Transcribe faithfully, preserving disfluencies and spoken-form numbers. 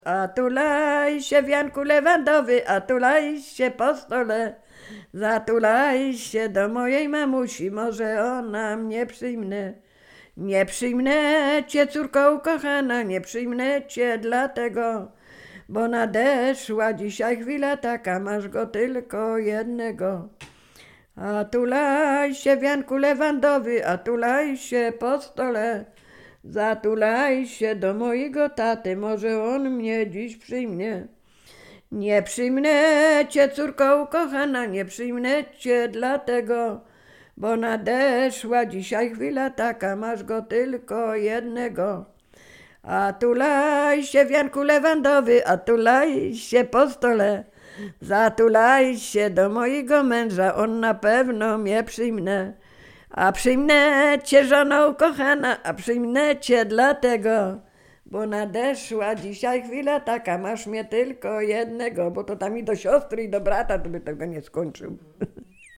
A tulaj się, wianku lewandowy, a tulaj się po stole. Zatulaj się do mojej mamusi, może ona mnie przyjmie. Nie przyjmę cię, córko ukochana, nie przyjmę cię dlatego, bo nadeszła dzisiaj chwila taka, masz go tylko jednego. A tulaj się, wianku lewandowy, a tulaj się po stole. Zatulaj się do mojego taty, może on mnie dziś przyjmie. Nie przyjmę cię, córko ukochana, nie przyjmę cię dlatego, bo nadeszła dzisiaj chwila taka, masz go tylko jednego. A tulaj się, wianku lewandowy, a tulaj się po stole. Zatulaj się do mojego męża, on na pewno mnie przyjmie. A przyjmę cię, żono ukochana, a przyjmę cię dlatego, bo nadeszła dzisiaj chwila taka, masz mnie tylko jednego, bo to tam i do siostry i do brata to by tego nie skończył.